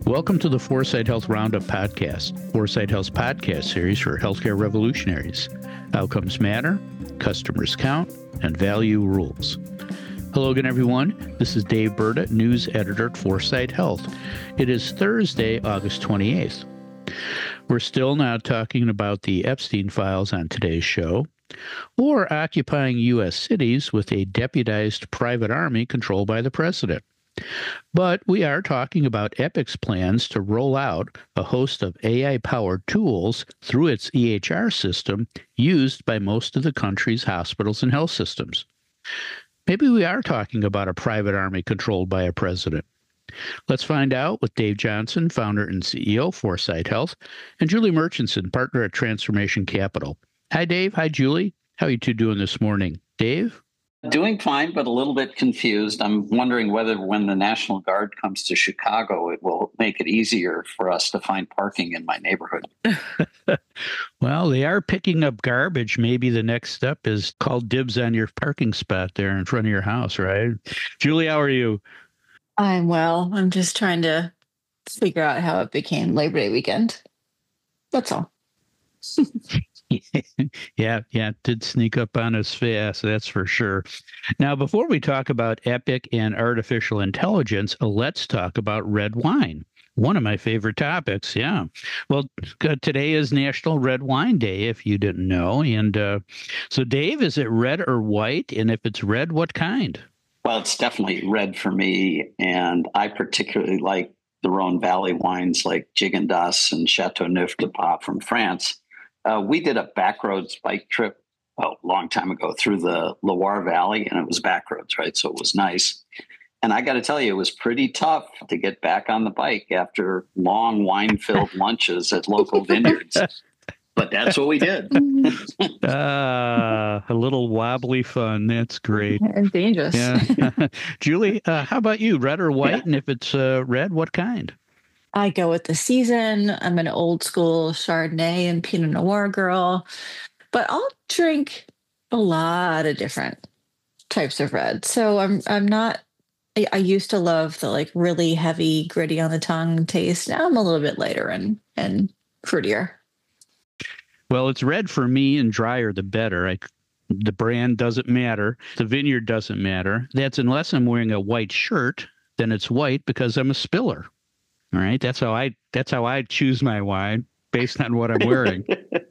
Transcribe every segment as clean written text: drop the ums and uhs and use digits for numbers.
Welcome to the Foresight Health Roundup podcast, Foresight Health's podcast series for healthcare revolutionaries. Outcomes matter, customers count, and value rules. Hello again, everyone. This is Dave Burda, news editor at Foresight Health. It is Thursday, August 28th. We're still not talking about the Epstein files on today's show, or occupying U.S. cities with a deputized private army controlled by the president. But we are talking about Epic's plans to roll out a host of AI-powered tools through its EHR system used by most of the country's hospitals and health systems. Maybe we are talking about a private army controlled by a president. Let's find out with Dave Johnson, founder and CEO of Foresight Health, and Julie Murchison, partner at Transformation Capital. Hi, Dave. Hi, Julie. How are you two doing this morning? Dave? Doing fine, but a little bit confused. I'm wondering whether when the National Guard comes to Chicago, it will make it easier for us to find parking in my neighborhood. Well, they are picking up garbage. Maybe the next step is call dibs on your parking spot there in front of your house, right? Julie, how are you? I'm well. I'm just trying to figure out how it became Labor Day weekend. That's all. Yeah, it did sneak up on us fast, that's for sure. Now, before we talk about Epic and artificial intelligence, let's talk about red wine. One of my favorite topics, yeah. Well, today is National Red Wine Day, if you didn't know. And so, Dave, is it red or white? And if it's red, what kind? Well, it's definitely red for me. And I particularly like the Rhone Valley wines like Gigondas and Chateauneuf du Pape from France. We did a backroads bike trip a long time ago through the Loire Valley, and it was backroads, right? So it was nice. And I got to tell you, it was pretty tough to get back on the bike after long wine-filled lunches at local vineyards. But that's what we did. A little wobbly fun. That's great. And dangerous. Yeah. Julie, how about you? Red or white? Yeah. And if it's red, what kind? I go with the season. I'm an old school Chardonnay and Pinot Noir girl, but I'll drink a lot of different types of red. So I'm not. I used to love the like really heavy, gritty on the tongue taste. Now I'm a little bit lighter and fruitier. Well, it's red for me, and drier the better. The brand doesn't matter. The vineyard doesn't matter. That's unless I'm wearing a white shirt, then it's white because I'm a spiller. All right. That's how I choose my wine based on what I'm wearing.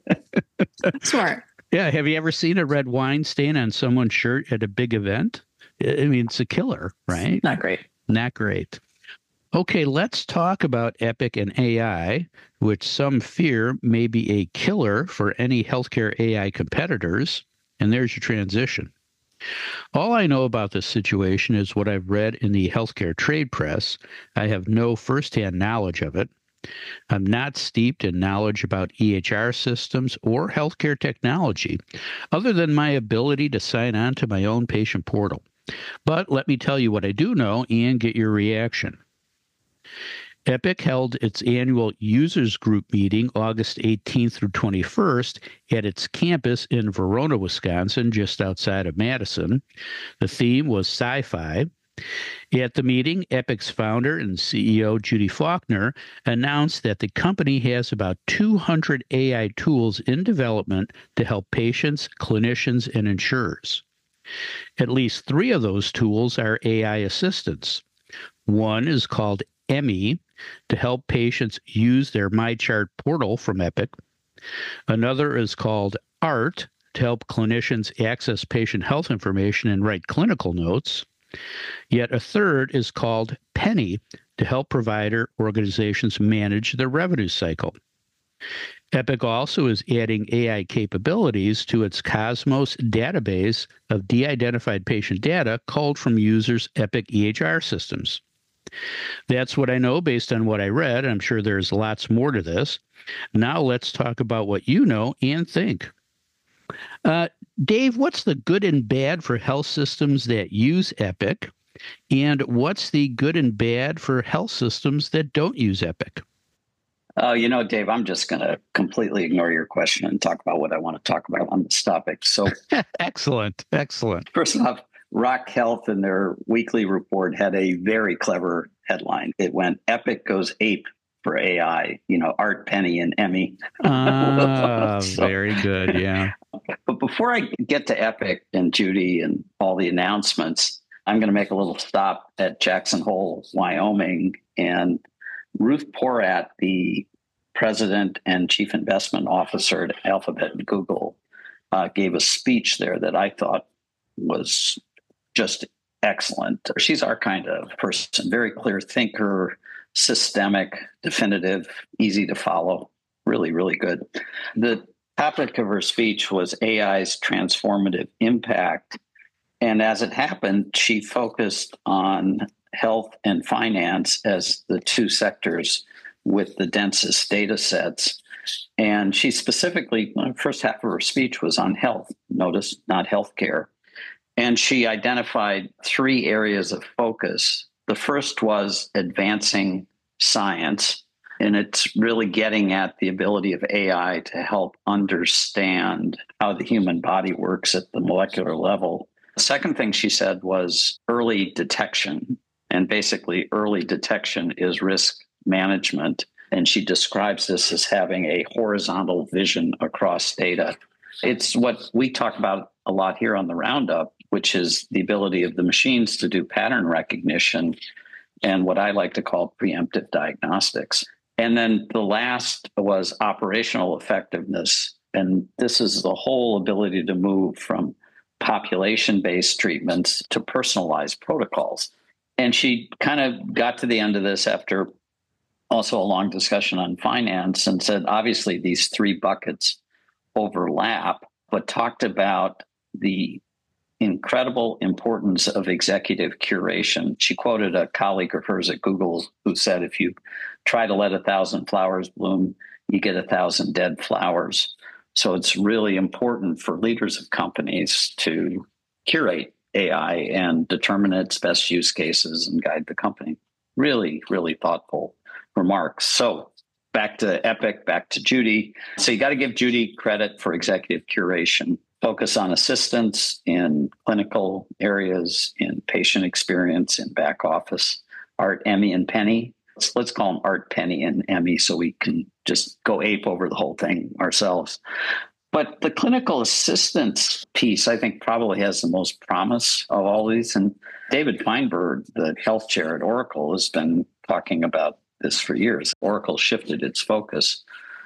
Smart. Yeah. Have you ever seen a red wine stain on someone's shirt at a big event? I mean, it's a killer, right? Not great. Not great. Okay, let's talk about Epic and AI, which some fear may be a killer for any healthcare AI competitors. And there's your transition. All I know about this situation is what I've read in the healthcare trade press. I have no firsthand knowledge of it. I'm not steeped in knowledge about EHR systems or healthcare technology, other than my ability to sign on to my own patient portal. But let me tell you what I do know and get your reaction. Epic held its annual users group meeting August 18th through 21st at its campus in Verona, Wisconsin, just outside of Madison. The theme was sci-fi. At the meeting, Epic's founder and CEO Judy Faulkner announced that the company has about 200 AI tools in development to help patients, clinicians, and insurers. At least 3 of those tools are AI assistants. One is called Emmy, to help patients use their MyChart portal from Epic. Another is called ART, to help clinicians access patient health information and write clinical notes. Yet a third is called Penny, to help provider organizations manage their revenue cycle. Epic also is adding AI capabilities to its Cosmos database of de-identified patient data culled from users' Epic EHR systems. That's what I know based on what I read. I'm sure there's lots more to this. Now let's talk about what you know and think. Dave, what's the good and bad for health systems that use Epic? And what's the good and bad for health systems that don't use Epic? Dave, I'm just going to completely ignore your question and talk about what I want to talk about on this topic. So, Excellent. First off, Rock Health in their weekly report had a very clever headline. It went Epic goes ape for AI, Art Penny and Emmy. Very good. Yeah. But before I get to Epic and Judy and all the announcements, I'm going to make a little stop at Jackson Hole, Wyoming. And Ruth Porat, the president and chief investment officer at Alphabet and Google, gave a speech there that I thought was just excellent. She's our kind of person, very clear thinker, systemic, definitive, easy to follow, really, really good. The topic of her speech was AI's transformative impact. And as it happened, she focused on health and finance as the two sectors with the densest data sets. And she specifically, the first half of her speech was on health, notice, not healthcare. And she identified three areas of focus. The first was advancing science, and it's really getting at the ability of AI to help understand how the human body works at the molecular level. The second thing she said was early detection. And basically, early detection is risk management. And she describes this as having a horizontal vision across data. It's what we talk about a lot here on the Roundup, which is the ability of the machines to do pattern recognition and what I like to call preemptive diagnostics. And then the last was operational effectiveness. And this is the whole ability to move from population-based treatments to personalized protocols. And she kind of got to the end of this after also a long discussion on finance and said, obviously, these three buckets overlap, but talked about the incredible importance of executive curation. She quoted a colleague of hers at Google who said, if you try to let 1,000 flowers bloom, you get 1,000 dead flowers. So it's really important for leaders of companies to curate AI and determine its best use cases and guide the company. Really, really thoughtful remarks. So back to Epic, back to Judy. So you got to give Judy credit for executive curation. Focus on assistance in clinical areas, in patient experience, in back office. Art, Emmy, and Penny. Let's call them Art, Penny, and Emmy so we can just go ape over the whole thing ourselves. But the clinical assistance piece, I think, probably has the most promise of all these. And David Feinberg, the health chair at Oracle, has been talking about this for years. Oracle shifted its focus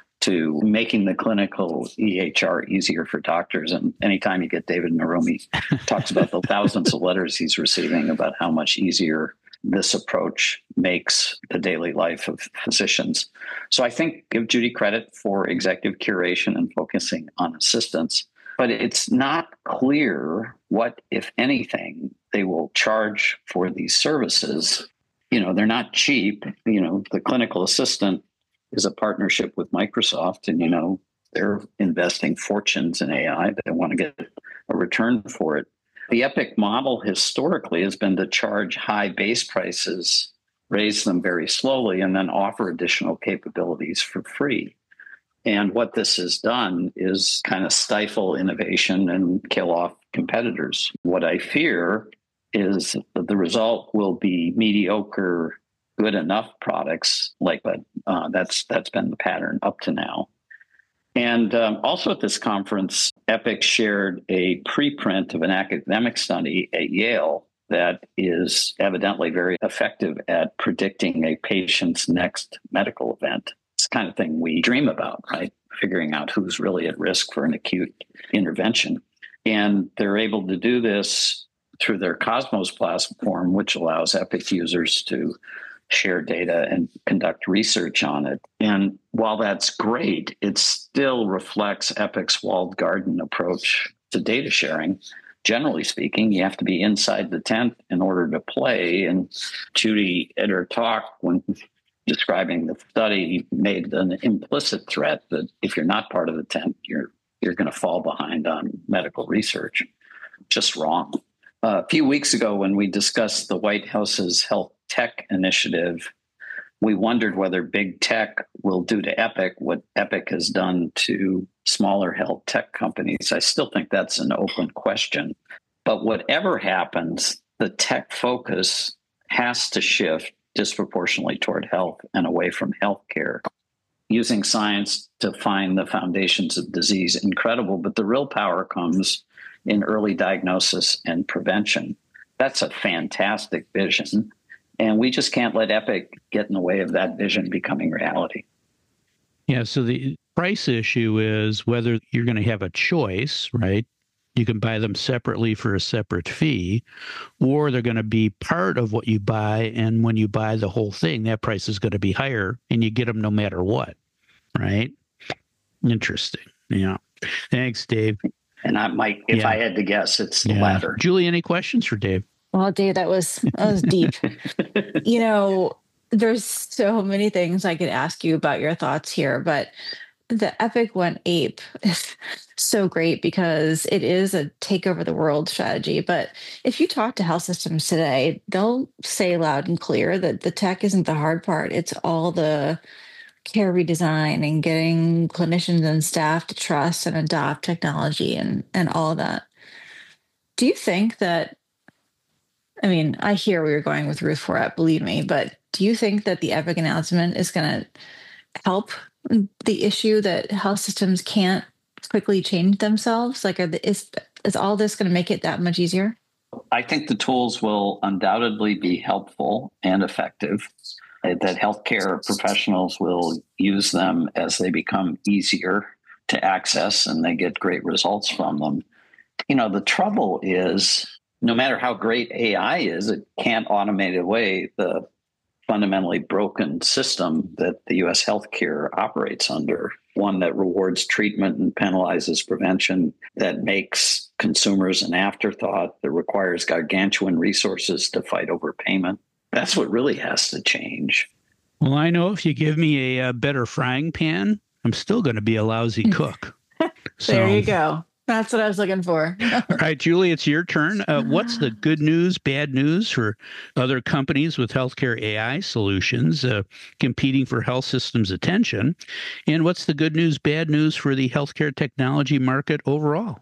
to making the clinical EHR easier for doctors. And anytime you get David in a room, he talks about the thousands of letters he's receiving about how much easier this approach makes the daily life of physicians. So I think give Judy credit for executive curation and focusing on assistance, but it's not clear what, if anything, they will charge for these services. They're not cheap. The clinical assistant is a partnership with Microsoft, and they're investing fortunes in AI. They want to get a return for it. The Epic model historically has been to charge high base prices, raise them very slowly, and then offer additional capabilities for free. And what this has done is kind of stifle innovation and kill off competitors. What I fear is that the result will be mediocre, good enough products, but that's been the pattern up to now. And also at this conference, Epic shared a preprint of an academic study at Yale that is evidently very effective at predicting a patient's next medical event. It's the kind of thing we dream about, right? Figuring out who's really at risk for an acute intervention. And they're able to do this through their Cosmos platform, which allows Epic users to share data and conduct research on it. And while that's great, it still reflects Epic's walled garden approach to data sharing. Generally speaking, you have to be inside the tent in order to play. And Judy, at her talk, when describing the study, made an implicit threat that if you're not part of the tent, you're going to fall behind on medical research. Just wrong. A few weeks ago, when we discussed the White House's health tech initiative, we wondered whether big tech will do to Epic what Epic has done to smaller health tech companies. I still think that's an open question. But whatever happens, the tech focus has to shift disproportionately toward health and away from healthcare. Using science to find the foundations of disease, incredible, but the real power comes in early diagnosis and prevention. That's a fantastic vision, and we just can't let Epic get in the way of that vision becoming reality. Yeah, so the price issue is whether you're going to have a choice, right? You can buy them separately for a separate fee, or they're going to be part of what you buy. And when you buy the whole thing, that price is going to be higher and you get them no matter what, right? Interesting. Yeah. Thanks, Dave. And I might, if I had to guess, it's the latter. Julie, any questions for Dave? Well, Dave, that was deep. There's so many things I could ask you about your thoughts here, but the Epic went ape is so great because it is a take over the world strategy. But if you talk to health systems today, they'll say loud and clear that the tech isn't the hard part. It's all the care redesign and getting clinicians and staff to trust and adopt technology and all of that. Do you think that, I hear where you're going with Ruth Porat, believe me, but do you think that the Epic announcement is going to help the issue that health systems can't quickly change themselves? Like, is all this going to make it that much easier? I think the tools will undoubtedly be helpful and effective, that healthcare professionals will use them as they become easier to access and they get great results from them. The trouble is, no matter how great AI is, it can't automate away the fundamentally broken system that the U.S. healthcare operates under, one that rewards treatment and penalizes prevention, that makes consumers an afterthought, that requires gargantuan resources to fight overpayment. That's what really has to change. Well, I know if you give me a better frying pan, I'm still going to be a lousy cook. There you go. That's what I was looking for. All right, Julie, it's your turn. What's the good news, bad news for other companies with healthcare AI solutions competing for health systems' attention? And what's the good news, bad news for the healthcare technology market overall?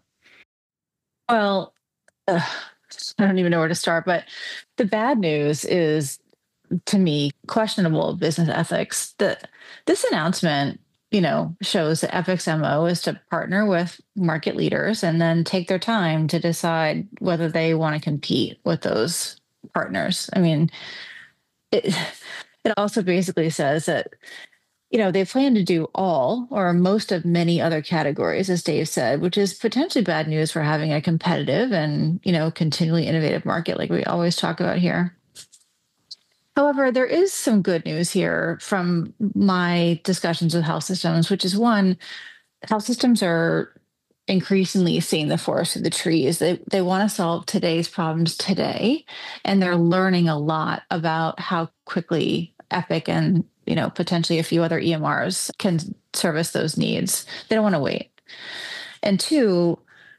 Well, I don't even know where to start, but the bad news is, to me, questionable business ethics. This announcement shows that Epic's MO is to partner with market leaders and then take their time to decide whether they want to compete with those partners. It also basically says that, they plan to do all or most of many other categories, as Dave said, which is potentially bad news for having a competitive and, continually innovative market like we always talk about here. However, there is some good news here from my discussions with health systems, which is one, health systems are increasingly seeing the forest through the trees. They want to solve today's problems today, and they're learning a lot about how quickly Epic and potentially a few other EMRs can service those needs. They don't want to wait. And two,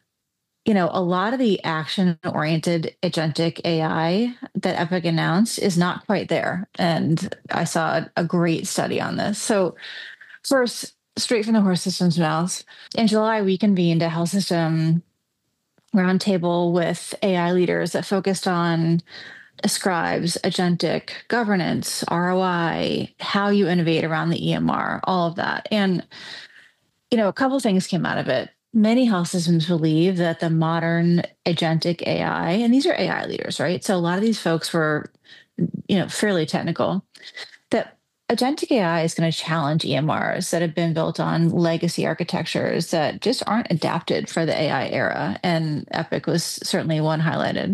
a lot of the action-oriented agentic AI that Epic announced is not quite there. And I saw a great study on this. So first, straight from the horse system's mouths, in July, we convened a health system roundtable with AI leaders that focused on scribes, agentic governance, ROI, how you innovate around the EMR, all of that. And, a couple of things came out of it. Many health systems believe that the modern agentic AI, and these are AI leaders, right? So a lot of these folks were, fairly technical, that agentic AI is going to challenge EMRs that have been built on legacy architectures that just aren't adapted for the AI era. And Epic was certainly one highlighted.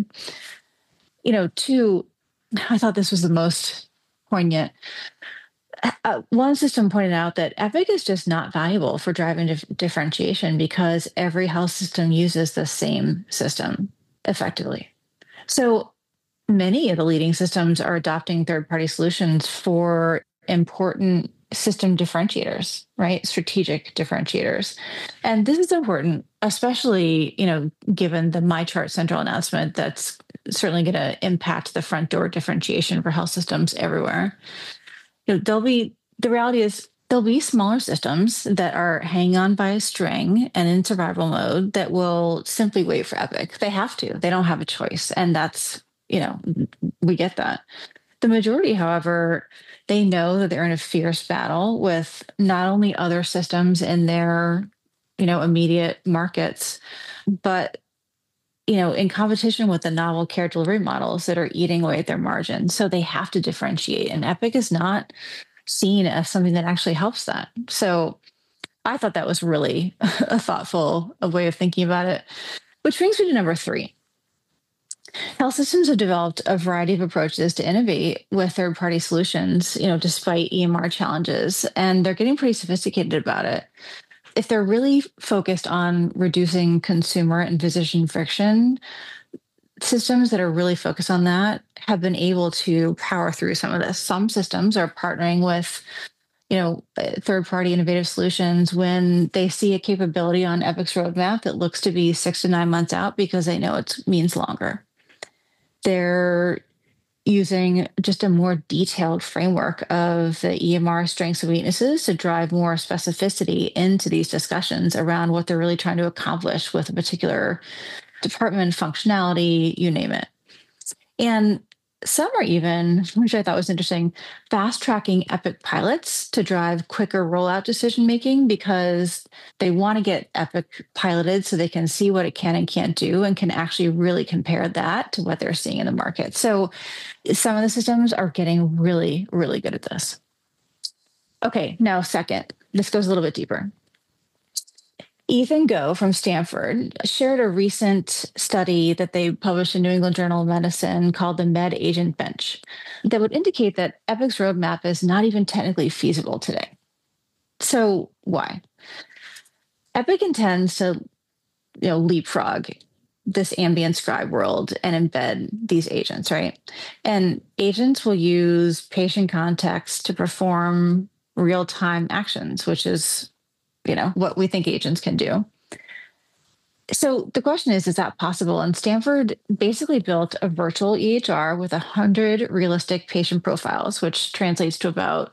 Two, I thought this was the most poignant. One system pointed out that Epic is just not valuable for driving differentiation because every health system uses the same system effectively. So many of the leading systems are adopting third-party solutions for important system differentiators, right? Strategic differentiators. And this is important, especially, given the MyChart Central announcement that's certainly going to impact the front door differentiation for health systems everywhere. The reality is there'll be smaller systems that are hanging on by a string and in survival mode that will simply wait for Epic. They have to. They don't have a choice. And that's, we get that. The majority, however, they know that they're in a fierce battle with not only other systems in their, immediate markets, but in competition with the novel care delivery models that are eating away at their margins. So they have to differentiate. And Epic is not seen as something that actually helps that. So I thought that was really a thoughtful way of thinking about it. Which brings me to number 3. Health systems have developed a variety of approaches to innovate with third-party solutions, despite EMR challenges, and they're getting pretty sophisticated about it. If they're really focused on reducing consumer and physician friction, systems that are really focused on that have been able to power through some of this. Some systems are partnering with third-party innovative solutions when they see a capability on Epic's roadmap that looks to be 6 to 9 months out because they know it means longer. They're using just a more detailed framework of the EMR strengths and weaknesses to drive more specificity into these discussions around what they're really trying to accomplish with a particular department, functionality, you name it. And some are even, which I thought was interesting, fast tracking Epic pilots to drive quicker rollout decision making because they want to get Epic piloted so they can see what it can and can't do and can actually really compare that to what they're seeing in the market. So some of the systems are getting really, really good at this. Okay, now second, this goes a little bit deeper. Ethan Go from Stanford shared a recent study that they published in New England Journal of Medicine called the Med Agent Bench that would indicate that Epic's roadmap is not even technically feasible today. So why? Epic intends to, leapfrog this ambient scribe world and embed these agents, right? And agents will use patient context to perform real-time actions, which is what we think agents can do. So the question is that possible? And Stanford basically built a virtual EHR with 100 realistic patient profiles, which translates to about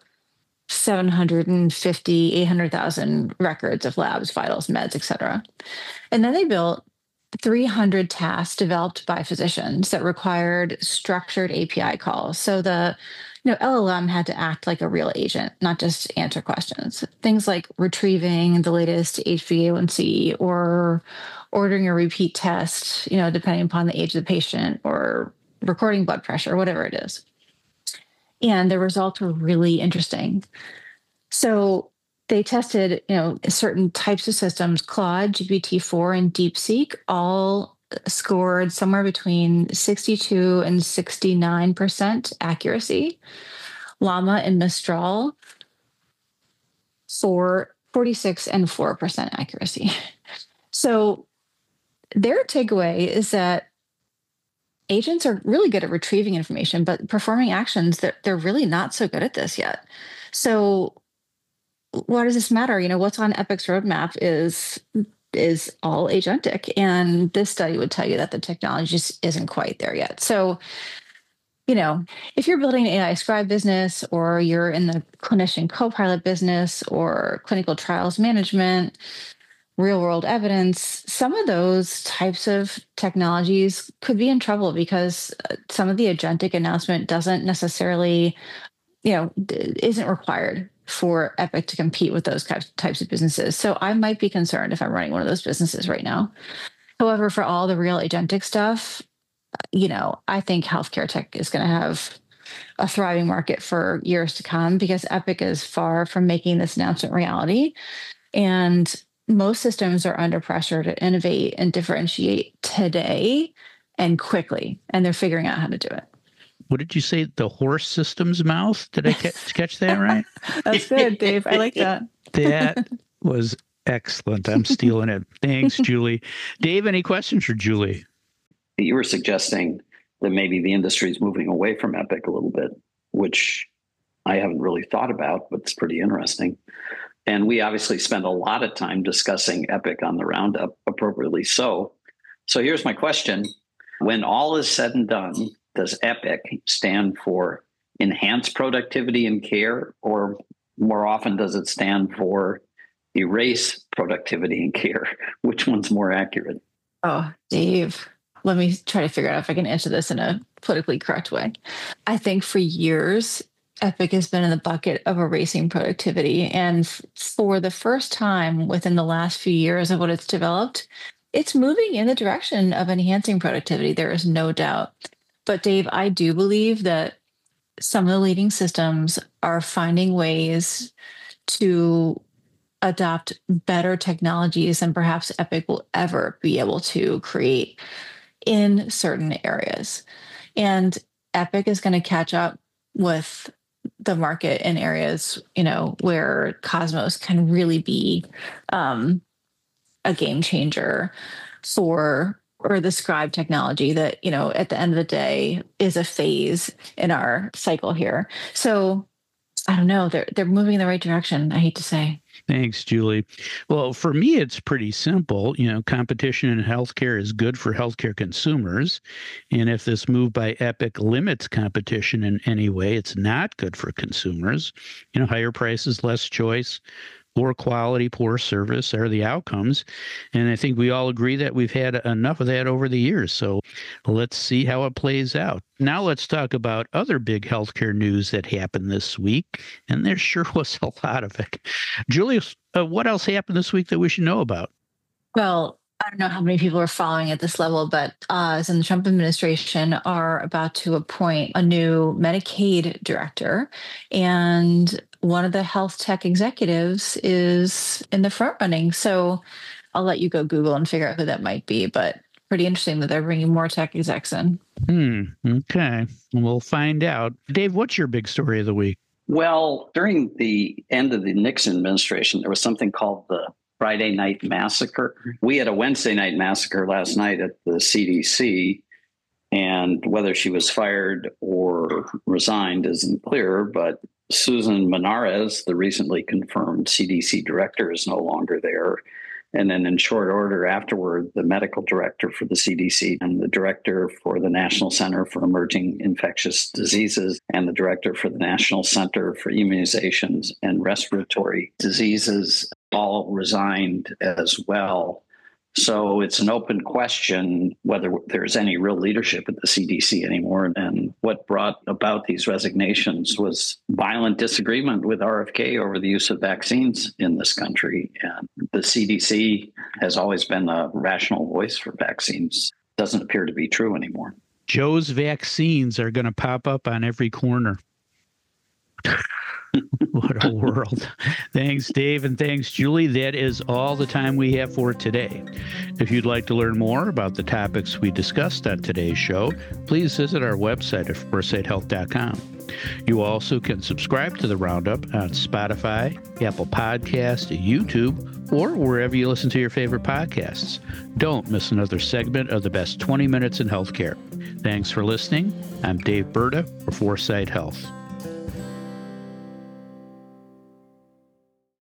800,000 records of labs, vitals, meds, et cetera. And then they built 300 tasks developed by physicians that required structured API calls. So the LLM had to act like a real agent, not just answer questions. Things like retrieving the latest HbA1c or ordering a repeat test, depending upon the age of the patient, or recording blood pressure, whatever it is. And the results were really interesting. So they tested, certain types of systems. Claude, GPT-4, and DeepSeek all scored somewhere between 62 and 69% accuracy. Llama and Mistral for 46 and 4% accuracy. So their takeaway is that agents are really good at retrieving information, but performing actions, they're really not so good at this yet. So why does this matter? What's on Epic's roadmap is all agentic. And this study would tell you that the technology just isn't quite there yet. So, if you're building an AI scribe business, or you're in the clinician co-pilot business, or clinical trials management, real world evidence, some of those types of technologies could be in trouble because some of the agentic announcement doesn't necessarily, isn't required for Epic to compete with those types of businesses. So I might be concerned if I'm running one of those businesses right now. However, for all the real agentic stuff, I think healthcare tech is going to have a thriving market for years to come because Epic is far from making this announcement reality. And most systems are under pressure to innovate and differentiate today and quickly, and they're figuring out how to do it. What did you say? The horse system's mouth? Did I catch that right? That's good, Dave. I like that. That was excellent. I'm stealing it. Thanks, Julie. Dave, any questions for Julie? You were suggesting that maybe the industry is moving away from Epic a little bit, which I haven't really thought about, but it's pretty interesting. And we obviously spend a lot of time discussing Epic on the Roundup, appropriately so. So here's my question. When all is said and done, does Epic stand for enhanced productivity and care, or more often does it stand for erase productivity and care? Which one's more accurate? Oh, Dave. let me try to figure out if I can answer this in a politically correct way. I think for years, Epic has been in the bucket of erasing productivity. And for the first time within the last few years of what it's developed, it's moving in the direction of enhancing productivity. There is no doubt. But Dave, I do believe that some of the leading systems are finding ways to adopt better technologies than perhaps Epic will ever be able to create in certain areas. And Epic is going to catch up with the market in areas, where Cosmos can really be a game changer for or the Scribe technology that, at the end of the day is a phase in our cycle here. So I don't know, they're moving in the right direction, I hate to say. Thanks, Julie. Well, for me, it's pretty simple. Competition in healthcare is good for healthcare consumers. And if this move by Epic limits competition in any way, it's not good for consumers. Higher prices, less choice, poor quality, poor service are the outcomes. And I think we all agree that we've had enough of that over the years. So let's see how it plays out. Now let's talk about other big healthcare news that happened this week. And there sure was a lot of it. Julius, what else happened this week that we should know about? Well, I don't know how many people are following at this level, but us in the Trump administration are about to appoint a new Medicaid director. And one of the health tech executives is in the front running. So I'll let you go Google and figure out who that might be. But pretty interesting that they're bringing more tech execs in. Okay. We'll find out. Dave, what's your big story of the week? Well, during the end of the Nixon administration, there was something called the Friday Night Massacre. We had a Wednesday night massacre last night at the CDC, and whether she was fired or resigned isn't clear, but Susan Menares, the recently confirmed CDC director, is no longer there. And then in short order afterward, the medical director for the CDC and the director for the National Center for Emerging Infectious Diseases and the director for the National Center for Immunizations and Respiratory Diseases all resigned as well. So it's an open question whether there's any real leadership at the CDC anymore. And what brought about these resignations was violent disagreement with RFK over the use of vaccines in this country. And the CDC has always been a rational voice for vaccines. Doesn't appear to be true anymore. Joe's vaccines are going to pop up on every corner. What a world. Thanks, Dave, and thanks, Julie. That is all the time we have for today. If you'd like to learn more about the topics we discussed on today's show, please visit our website at foresightshealth.com. You also can subscribe to the Roundup on Spotify, Apple Podcasts, YouTube, or wherever you listen to your favorite podcasts. Don't miss another segment of the best 20 minutes in healthcare. Thanks for listening. I'm Dave Burda for Foresight Health.